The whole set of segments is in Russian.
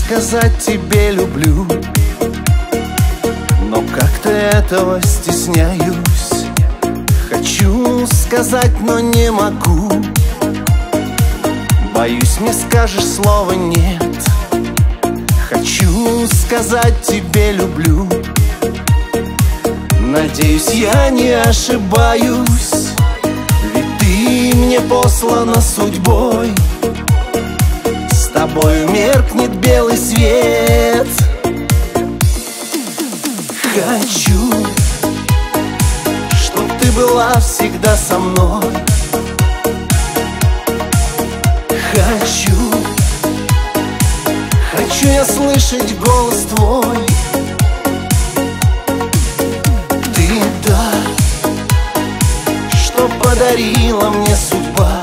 сказать тебе люблю, но как-то этого стесняюсь. Хочу сказать, но не могу. Боюсь, мне скажешь слово нет. Хочу сказать тебе люблю. Надеюсь, я не ошибаюсь, ведь ты мне послана судьбой. С тобою меркнет белый свет. Хочу, чтоб ты была всегда со мной. Хочу я слышать голос твой. Ты да, что подарила мне судьба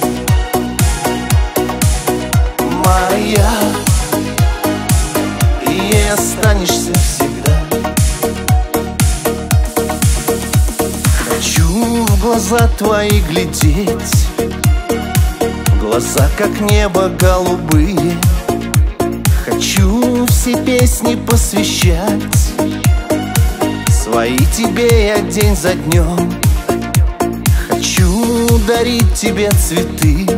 моя, и ей останешься всегда. Хочу в глаза твои глядеть, глаза как небо голубые. Хочу все песни посвящать, свои тебе я день за днем. Хочу дарить тебе цветы,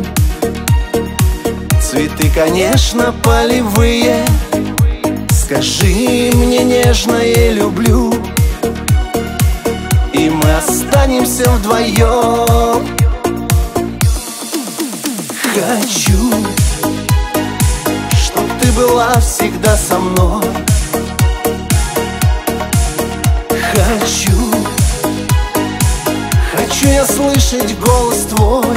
цветы, конечно, полевые. Скажи мне нежное люблю, и мы останемся вдвоем. Хочу, чтоб ты была всегда со мной. Хочу я слышать голос твой.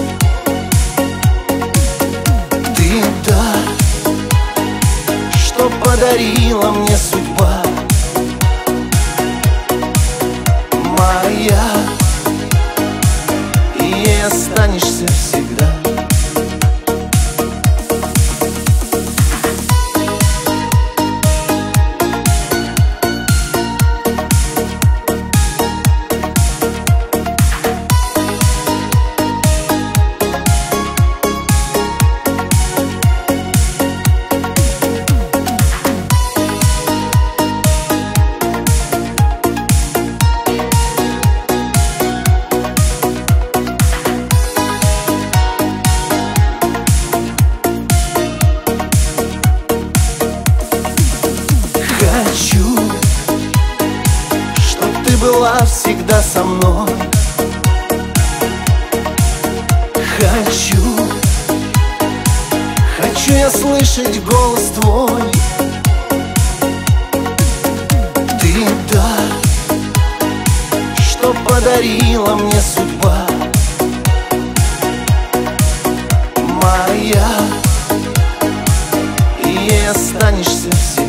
Ты да, что подарила мне судьба моя, и ей останешься всегда. Хочу, чтоб ты была всегда со мной. Хочу я слышать голос твой. Ты да, что подарила мне судьба моя, и ей останешься всегда.